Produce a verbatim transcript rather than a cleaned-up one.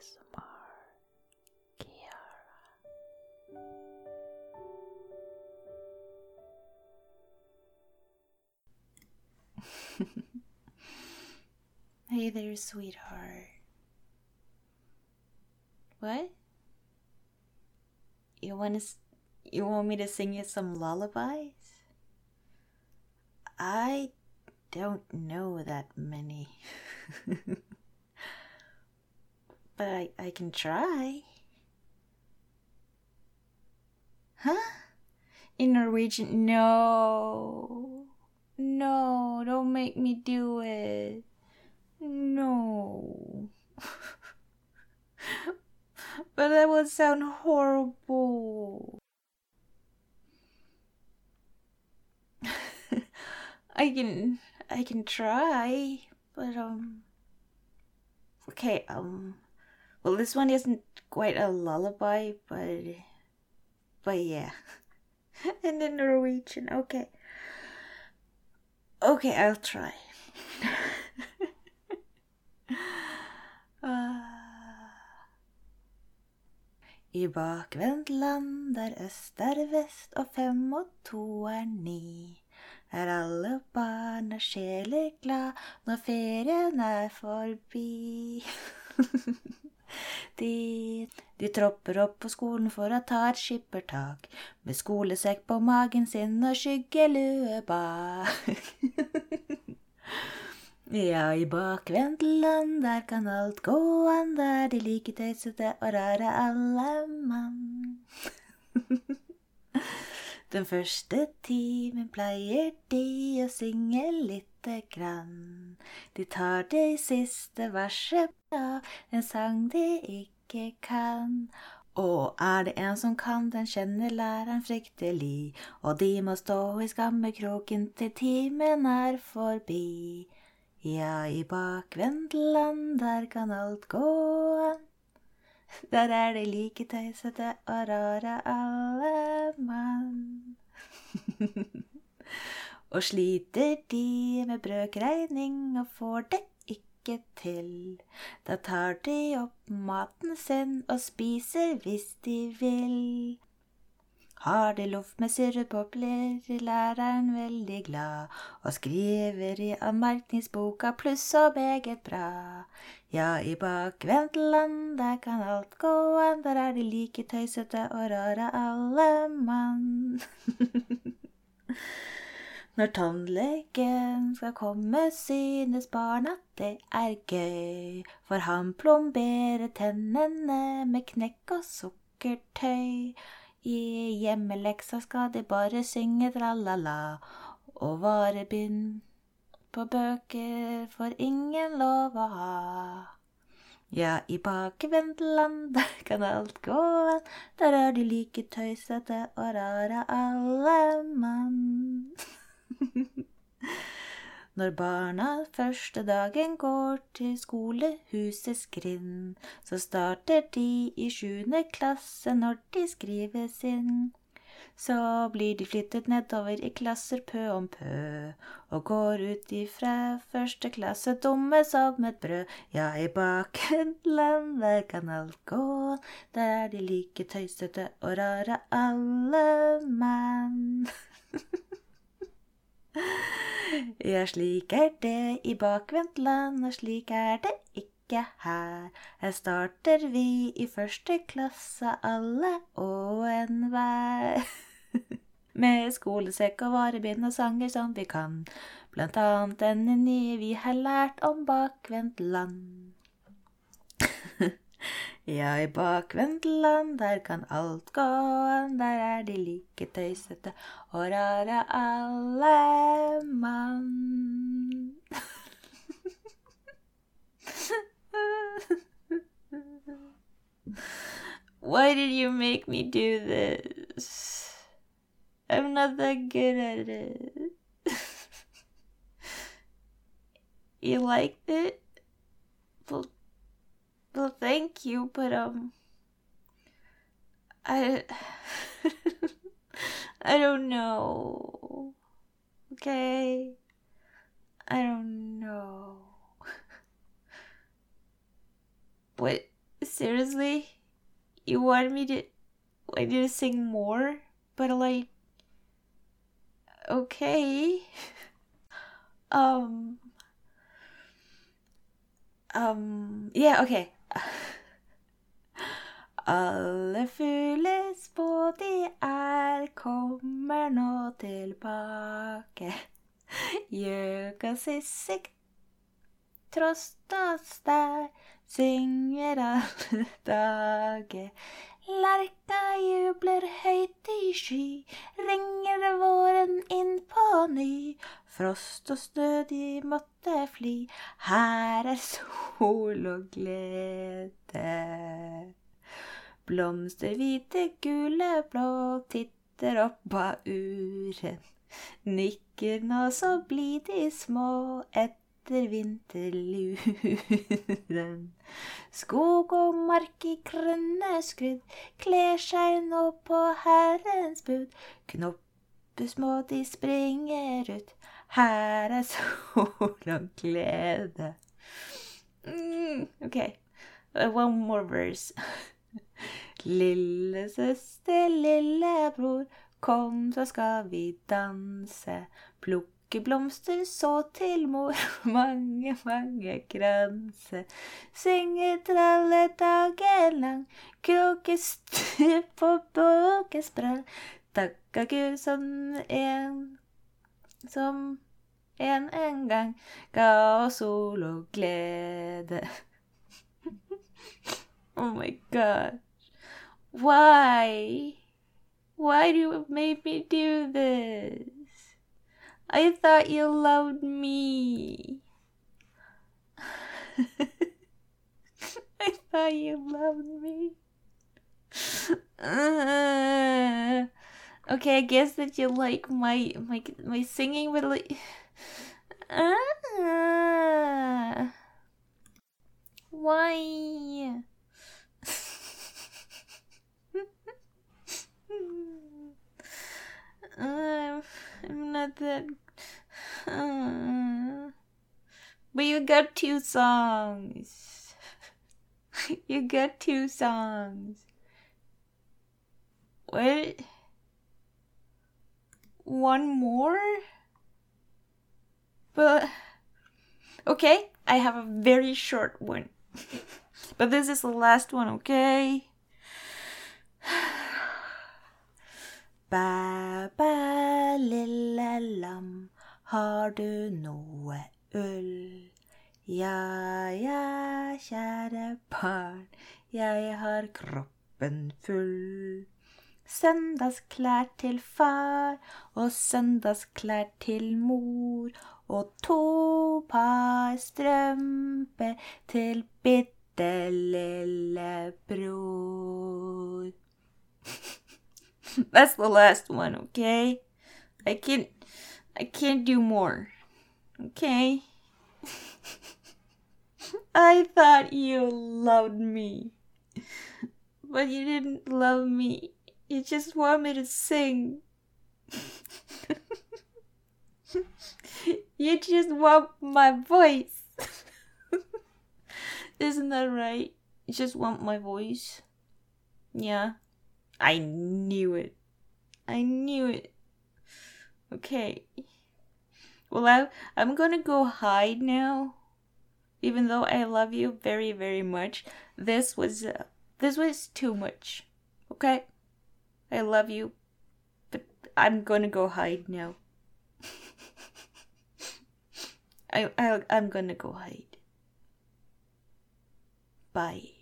S M R Kiara. Hey there, sweetheart. What? You want to? You want me to sing you some lullabies? I don't know that many. But I, I can try. Huh? In Norwegian? No. No, don't make me do it. No. But that would sound horrible. I can I can try, but um okay, um well, this one isn't quite a lullaby, but but yeah. And in Norwegian, okay. Okay, I'll try. uh, I bakvendt land der øst er vest og fem og to er ni, er alle barna sjeler glad når ferien er forbi. De, de tropper opp på skolen for å ta et skippertak, med skolesekk på magen sin og skyggelue bak. Ja, i bakvendt land, der kan alt gå an, der de like tøysete og rare alle mann. Den første timen pleier de å synge lite grann. De tar det siste verset av en sang de ikke kan. Og er det en som kan, den kjenner læreren fryktelig, og de må stå i skammekroken til timen er forbi. Ja, i bakvendt land, der kan alt gå an. Der er de like tøysete og rare alle mann. Og sliter de med brøkregning og får det ikke til. Da tar de opp maten sin og spiser hvis de vil. Har de loff med sirup og blir læreren veldig glad, og skriver i anmerkningsboka pluss og meget bra. Ja, i bakvendt land, der kan alt gå an, der er de like tøysete og rare alle mann. Når tannlegen skal komme, synes barn at det er gøy, for han plomberer tennene med knekk og sukkertøy. I hjemmeleksa skal de bare synge tralala, og varebind på bøker får ingen lov å ha. Ja, i bakvendt land, der kan alt gå an, der er de like tøysete og rare alle mann. Når barna første dagen går til skolehusets grind, så starter de i sjuende klasse når de skrives inn. Så blir de flyttet nedover i klasser pø om pø, og går ut ifra første klasse dumme som et brød. Ja, i bakvendt land, der kan alt gå, der er de like tøysete og rare alle mann. Ja, slik er det i bakvendt land, og slik er det ikke her. Her starter vi i første klasse alle og enhver. Med skolesekk og varebind og sanger som vi kan, blant annet denne nye vi har lært om bakvendt land. Ja, i bakvendt land, der kan alt gå an, der er de like tøysete og rare alle mann. Why did you make me do this? I'm not that good at it. You liked it? Well, Well, thank you, but, um, I, I don't know, okay? I don't know. What, Seriously? You want me to want me to sing more? But like, okay. um um yeah, okay. Alle fuglers båt de er, kommer nå tilbake. Gjøka sissig, trostas der, synger alle dager. Lerka jubler høyt i sky, ringer våren inn på ny. Frost og snø de måtte fly, her er sol og glede. Blomster hvite, gule, blå, titter opp av uren. Nikker nå så blir de små etter vinterluren. Skog og mark i grønne skrudd, kler seg nå på Herrens bud. Knoppesmå de springer ut, her er sol og glede. Mm, okay, uh, one more verse. Lille søster, lille bror, kom så skal vi danse. Plukke blomster så til mor, mange, mange kranse. Synge tralle dagen lang, kråkestup og båkesprang. Takka Gud som en, som en en gang ga oss sol og glede. Oh my god. Why? Why do you make me do this? I thought you loved me. I thought you loved me. Uh, okay, I guess that you like my my my singing, but like, uh, why? Uh, I'm not that. Uh, but you got two songs. You got two songs. What? One more? But okay, I have a very short one. But this is the last one, okay? Bæ, bæ, lille lam, har du noe ull? Ja, ja, kjære barn, jeg har kroppen full. Søndagsklær til far, og søndagsklær til mor, og to par strømper til bitte lille bror. That's the last one, okay? I can't, I can't do more, okay? I thought you loved me, but you didn't love me. You just want me to sing. You just want my voice. Isn't that right? You just want my voice. Yeah. I knew it. I knew it. Okay. Well, I, I'm gonna go hide now. Even though I love you very, very much, this was uh, this was too much. Okay? I love you, but I'm gonna go hide now. I, I I'm gonna go hide. Bye.